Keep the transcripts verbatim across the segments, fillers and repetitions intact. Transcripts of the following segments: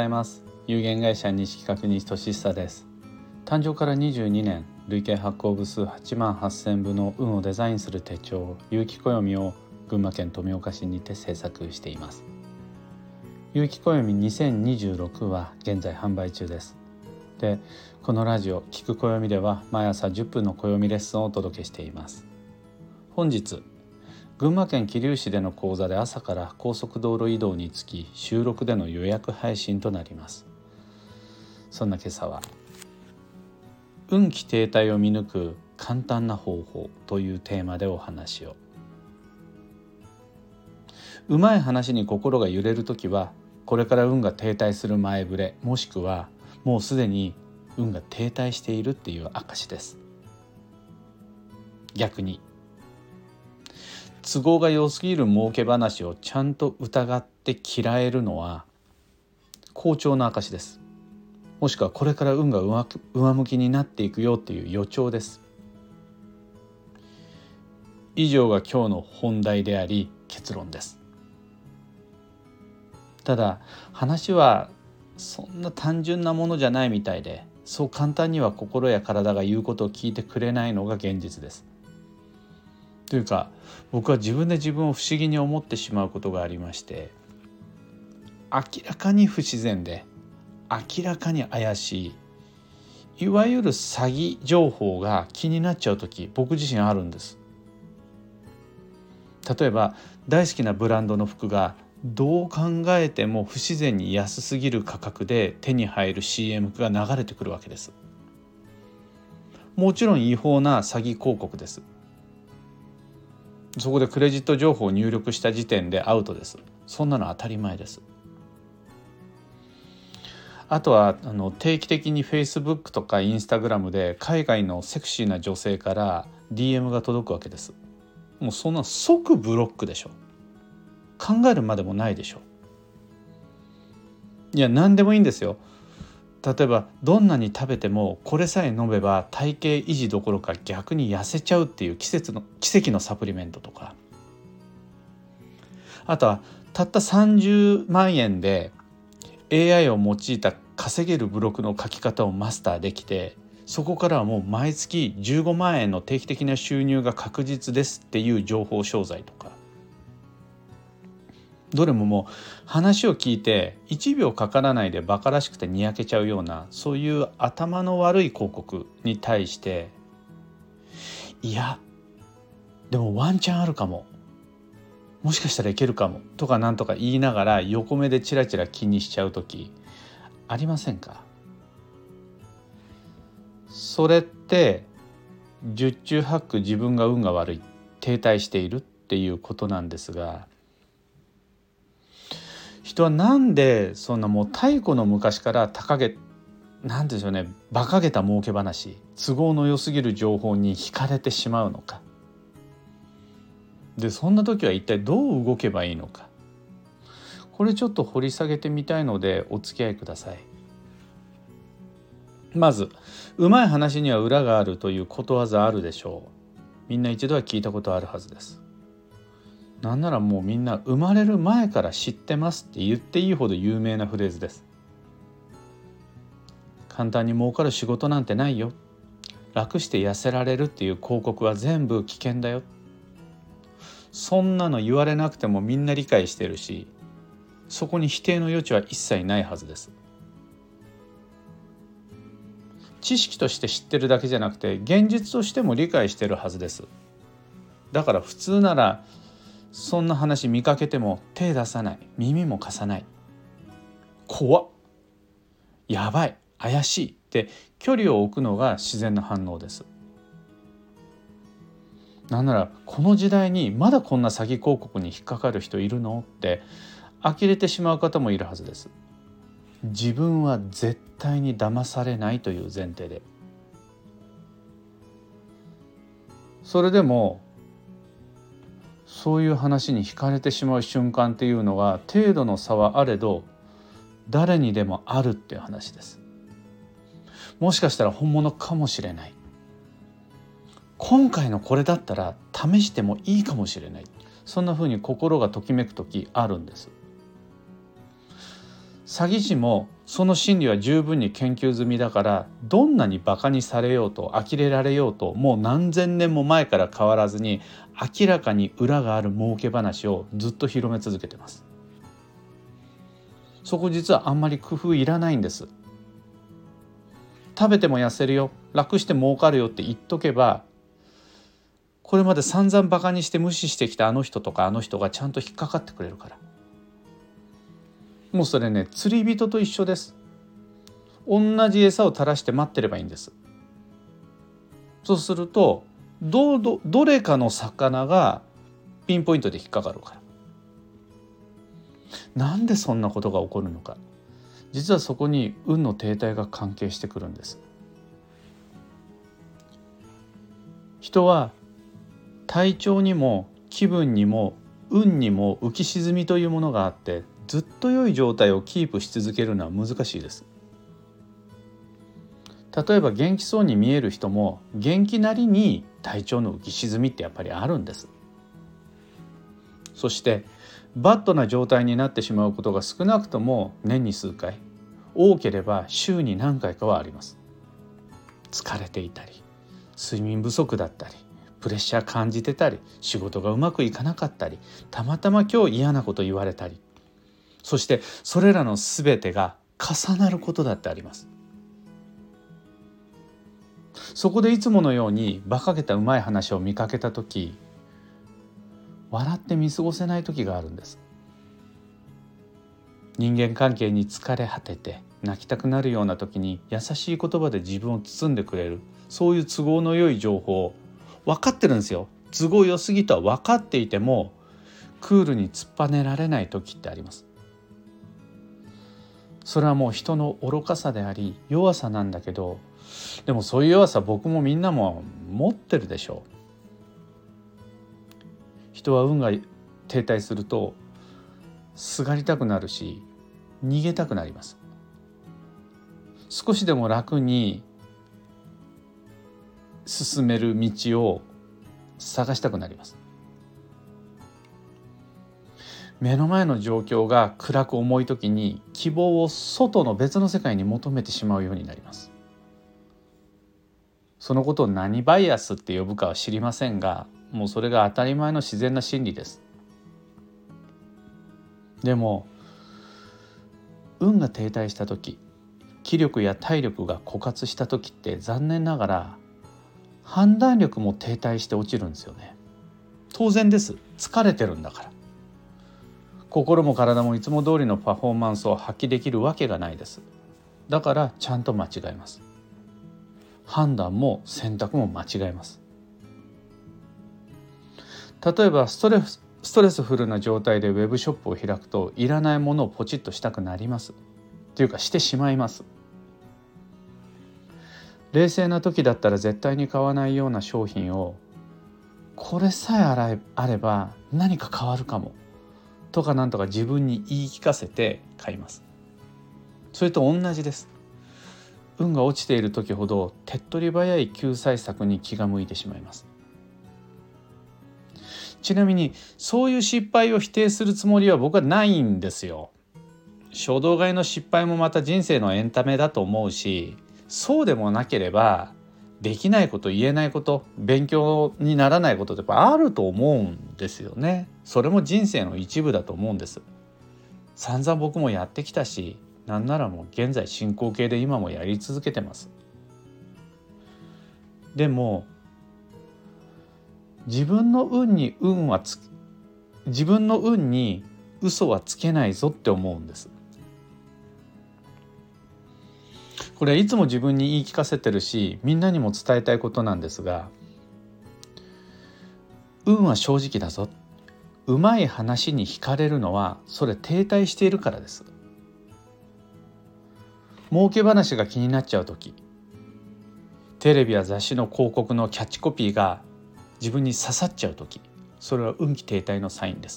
ざいます。有限会社西企画西俊久です。誕生からにじゅうにねん、累計発行部数はちまんはっせんぶの運をデザインする手帳有機暦を群馬県富岡市にて制作しています。有機暦にせんにじゅうろくは現在販売中です。で、このラジオ聞く暦では毎朝じゅっぷんの暦レッスンをお届けしています。本日群馬県桐生市での講座で朝から高速道路移動につき収録での予約配信となります。そんな今朝は運気停滞を見抜く簡単な方法というテーマでお話を。うまい話に心が揺れるときはこれから運が停滞する前触れ、もしくはもうすでに運が停滞しているっていう証です。逆に都合が良すぎる儲け話をちゃんと疑って嫌えるのは好調の証です。もしくはこれから運が上向きになっていくよっていう予兆です。以上が今日の本題であり結論です。ただ話はそんな単純なものじゃないみたいで、そう簡単には心や体が言うことを聞いてくれないのが現実です。というか、僕は自分で自分を不思議に思ってしまうことがありまして、明らかに不自然で明らかに怪しい、いわゆる詐欺情報が気になっちゃうとき、僕自身あるんです。例えば大好きなブランドの服がどう考えても不自然に安すぎる価格で手に入る シーエム が流れてくるわけです。もちろん違法な詐欺広告です。そこでクレジット情報を入力した時点でアウトです。そんなの当たり前です。あとはあの定期的に Facebook とか Instagram で海外のセクシーな女性から ディーエム が届くわけです。もうそんな即ブロックでしょ。考えるまでもないでしょ。いや、何でもいいんですよ。例えばどんなに食べてもこれさえ飲めば体型維持どころか逆に痩せちゃうっていう季節の奇跡のサプリメントとか、あとはたったさんじゅうまんえんで エーアイ を用いた稼げるブログの書き方をマスターできて、そこからはもう毎月じゅうごまんえんの定期的な収入が確実ですっていう情報商材とか、どれももう話を聞いていちびょうかからないでバカらしくてにやけちゃうような、そういう頭の悪い広告に対して、いやでもワンチャンあるかも、もしかしたらいけるかもとかなんとか言いながら横目でチラチラ気にしちゃう時ありませんか？それって十中八九自分が運が悪い、停滞しているっていうことなんですが、人はなんでそんなもう太古の昔から高げなんでしょうね、馬鹿げた儲け話、都合の良すぎる情報に惹かれてしまうのか。で、そんな時は一体どう動けばいいのか。これちょっと掘り下げてみたいのでお付き合いください。まず、うまい話には裏があるということわざあるでしょう。みんな一度は聞いたことあるはずです。なんならもうみんな生まれる前から知ってますって言っていいほど有名なフレーズです。簡単に儲かる仕事なんてないよ。楽して痩せられるっていう広告は全部危険だよ。そんなの言われなくてもみんな理解してるし、そこに否定の余地は一切ないはずです。知識として知ってるだけじゃなくて現実としても理解してるはずです。だから普通ならそんな話見かけても手出さない、耳も貸さない、怖っ、やばい、怪しいって距離を置くのが自然な反応です。なんならこの時代にまだこんな詐欺広告に引っかかる人いるのって呆れてしまう方もいるはずです。自分は絶対に騙されないという前提で。それでもそういう話に惹かれてしまう瞬間っていうのが程度の差はあれど誰にでもあるっていう話です。もしかしたら本物かもしれない。今回のこれだったら試してもいいかもしれない。そんな風に心がときめく時あるんです。 詐欺師もその心理は十分に研究済みだから、どんなにバカにされようと呆れられようと、もう何千年も前から変わらずに明らかに裏がある儲け話をずっと広め続けてます。そこ実はあんまり工夫いらないんです。食べても痩せるよ、楽して儲かるよって言っとけば、これまで散々バカにして無視してきたあの人とかあの人がちゃんと引っかかってくれるから。もうそれね、釣り人と一緒です。同じ餌を垂らして待ってればいいんです。そうするとどどどれかの魚がピンポイントで引っかかるから。なんでそんなことが起こるのか。実はそこに運の停滞が関係してくるんです。人は体調にも気分にも運にも浮き沈みというものがあって、ずっと良い状態をキープし続けるのは難しいです。例えば元気そうに見える人も元気なりに体調の浮き沈みってやっぱりあるんです。そしてバッドな状態になってしまうことが少なくとも年に数回、多ければ週に何回かはあります。疲れていたり、睡眠不足だったり、プレッシャー感じてたり、仕事がうまくいかなかったり、たまたま今日嫌なこと言われたり、そしてそれらのすべてが重なることだってあります。そこでいつものように馬鹿げたうまい話を見かけたとき、笑って見過ごせない時があるんです。人間関係に疲れ果てて泣きたくなるような時に優しい言葉で自分を包んでくれる、そういう都合の良い情報、分かってるんですよ。都合良すぎとは分かっていてもクールに突っぱねられない時ってあります。それはもう人の愚かさであり弱さなんだけど、でもそういう弱さ僕もみんなも持ってるでしょう。人は運が停滞するとすがりたくなるし逃げたくなります。少しでも楽に進める道を探したくなります。目の前の状況が暗く重い時に希望を外の別の世界に求めてしまうようになります。そのことを何バイアスって呼ぶかは知りませんが、もうそれが当たり前の自然な心理です。でも運が停滞した時、気力や体力が枯渇した時って残念ながら判断力も停滞して落ちるんですよね。当然です。疲れてるんだから。心も体もいつも通りのパフォーマンスを発揮できるわけがないです。だからちゃんと間違えます。判断も選択も間違えます。例えばストレス、ストレスフルな状態でウェブショップを開くと、いらないものをポチッとしたくなります。というかしてしまいます。冷静な時だったら絶対に買わないような商品を、これさえあれば何か変わるかもとかなんとか自分に言い聞かせて買います。それと同じです。運が落ちている時ほど手っ取り早い救済策に気が向いてしまいます。ちなみにそういう失敗を否定するつもりは僕はないんですよ。衝動買いの失敗もまた人生のエンタメだと思うし、そうでもなければできないこと、言えないこと、勉強にならないことってやっぱあると思うんですよね。それも人生の一部だと思うんです。散々僕もやってきたし、なんならもう現在進行形で今もやり続けてます。でも自分の運に運はつ自分の運に嘘はつけないぞって思うんです。これはいつも自分に言い聞かせてるし、みんなにも伝えたいことなんですが、運は正直だぞ。うまい話に惹かれるのはそれ停滞しているからです。儲け話が気になっちゃうとき、テレビや雑誌の広告のキャッチコピーが自分に刺さっちゃうとき、それは運気停滞のサインです。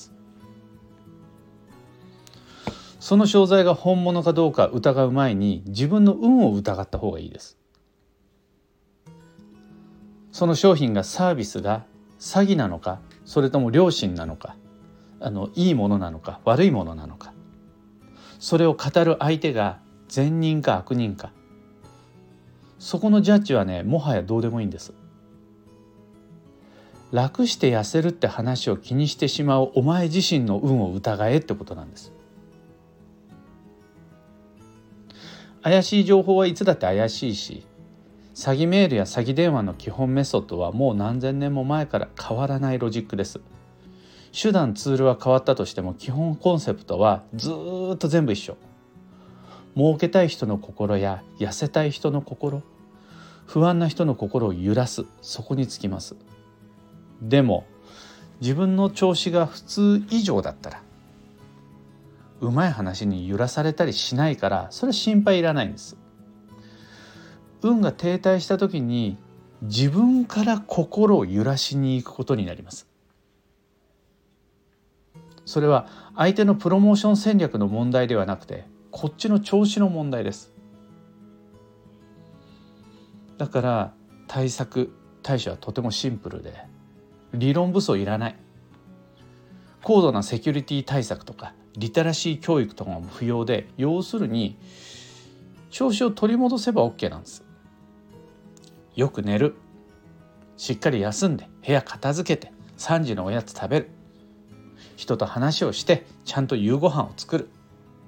その商材が本物かどうか疑う前に自分の運を疑った方がいいです。その商品がサービスが詐欺なのか、それとも良心なのか、あのいいものなのか悪いものなのか、 それを語る相手が善人か悪人か、そこのジャッジはね、もはやどうでもいいんです。楽して痩せるって話を気にしてしまうお前自身の運を疑えってことなんです。怪しい情報はいつだって怪しいし、詐欺メールや詐欺電話の基本メソッドはもう何千年も前から変わらないロジックです。手段ツールは変わったとしても基本コンセプトはずっと全部一緒。儲けたい人の心や痩せたい人の心、不安な人の心を揺らす、そこにつきます。でも自分の調子が普通以上だったら、うまい話に揺らされたりしないから、それは心配いらないんです。運が停滞した時に自分から心を揺らしに行くことになります。それは相手のプロモーション戦略の問題ではなくて、こっちの調子の問題です。だから対策対処はとてもシンプルで、理論武装いらない。高度なセキュリティ対策とかリテラシー教育とかも不要で、要するに調子を取り戻せば OK なんです。よく寝る、しっかり休んで部屋片付けてさんじのおやつ食べる、人と話をしてちゃんと夕ご飯を作る。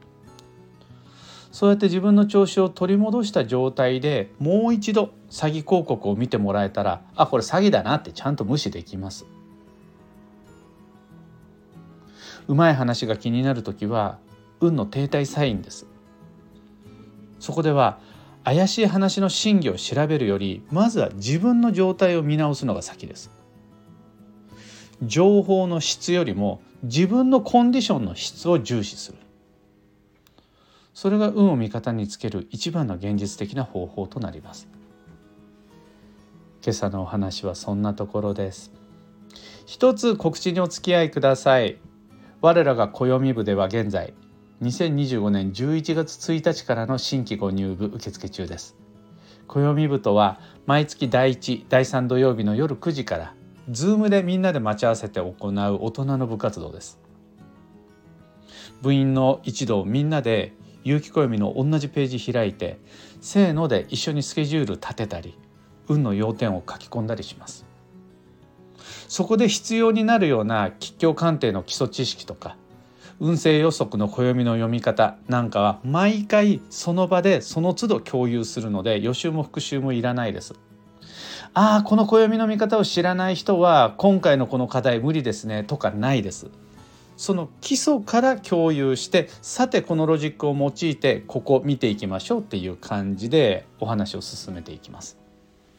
そうやって自分の調子を取り戻した状態でもう一度詐欺広告を見てもらえたら、あ、これ詐欺だなってちゃんと無視できます。うまい話が気になるときは運の停滞サインです。そこでは怪しい話の真偽を調べるより、まずは自分の状態を見直すのが先です。情報の質よりも自分のコンディションの質を重視する。それが運を味方につける一番の現実的な方法となります。今朝のお話はそんなところです。一つ告知にお付き合いください。我らが暦部では現在にせんにじゅうごねんじゅういちがつついたちからの新規ご入部受付中です。暦部とは毎月だいいち、だいさん土曜日の夜くじからZoomでみんなで待ち合わせて行う大人の部活動です。部員の一同みんなで有機暦の同じページ開いて、せーので一緒にスケジュール立てたり、運の要点を書き込んだりします。そこで必要になるような吉凶鑑定の基礎知識とか運勢予測の暦の読み方なんかは毎回その場でその都度共有するので、予習も復習もいらないです。ああ、この暦の見方を知らない人は今回のこの課題無理ですねとかないです。その基礎から共有して、さてこのロジックを用いてここ見ていきましょうっていう感じでお話を進めていきます。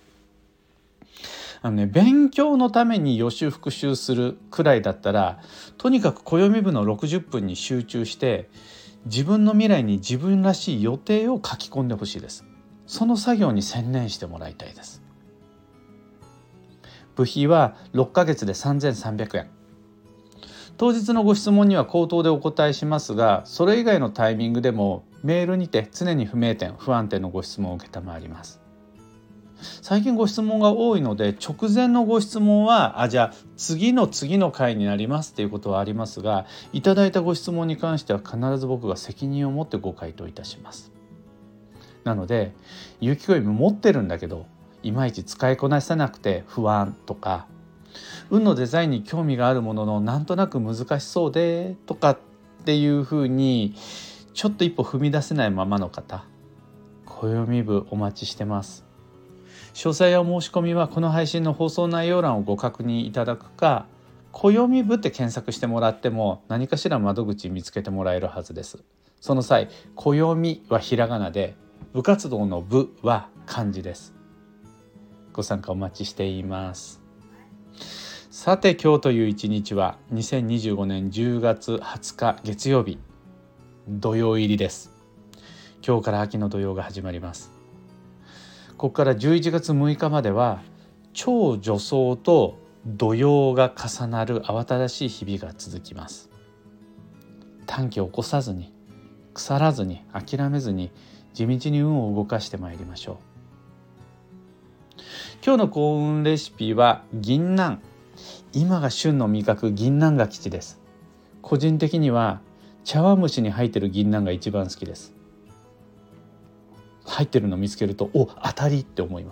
あのね、勉強のために予習復習するくらいだったら、とにかく暦部のろくじゅっぷんに集中して自分の未来に自分らしい予定を書き込んでほしいです。その作業に専念してもらいたいです。部費はろっかげつでさんぜんさんびゃくえん。当日のご質問には口頭でお答えしますが、それ以外のタイミングでもメールにて常に不明点不安点のご質問を受けたまわります。最近ご質問が多いので、直前のご質問はあじゃあ次の次の回になりますっていうことはありますが、いただいたご質問に関しては必ず僕が責任を持ってご回答いたします。なので有機暦持ってるんだけどいまいち使いこなせなくて不安とか、運のデザインに興味があるもののなんとなく難しそうでとかっていうふうにちょっと一歩踏み出せないままの方、暦部お待ちしてます。詳細やお申し込みはこの配信の放送内容欄をご確認いただくか、暦部って検索してもらっても何かしら窓口見つけてもらえるはずです。その際、暦はひらがなで部活動の部は漢字です。ご参加お待ちしています。さて今日という一日はにせんにじゅうごねんじゅうがつはつか月曜日、土曜入りです。今日から秋の土曜が始まります。ここからじゅういちがつむいかまでは超助走と土曜が重なる慌ただしい日々が続きます。短気を起こさずに、腐らずに、諦めずに地道に運を動かしてまいりましょう。今日の幸運レシピは銀杏。今が旬の味覚銀杏が吉です。個人的には茶碗蒸しに入ってる銀杏が一番好きです。入ってるのを見つけると、お、当たりって思います。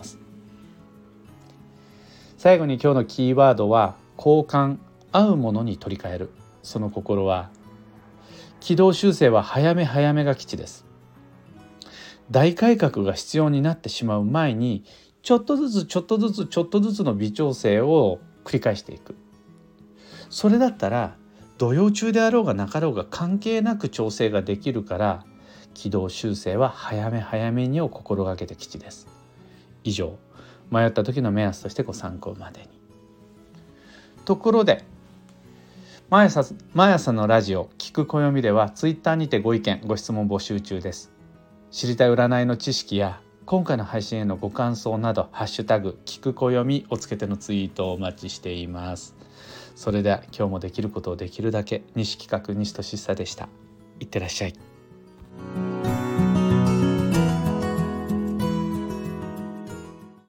最後に今日のキーワードは交換、合うものに取り替える。その心は、軌道修正は早め早めが吉です。大改革が必要になってしまう前に、ちょっとずつちょっとずつちょっとずつの微調整を繰り返していく。それだったら土曜中であろうがなかろうが関係なく調整ができるから、軌道修正は早め早めにを心がけて吉です。以上、迷った時の目安としてご参考までに。ところで、毎朝、毎朝のラジオ聞く暦ではツイッターにてご意見ご質問募集中です。知りたい占いの知識や今回の配信へのご感想など、ハッシュタグ聞く暦をつけてのツイートをお待ちしています。それでは今日もできることをできるだけ、西企画西俊久でした。いってらっしゃい。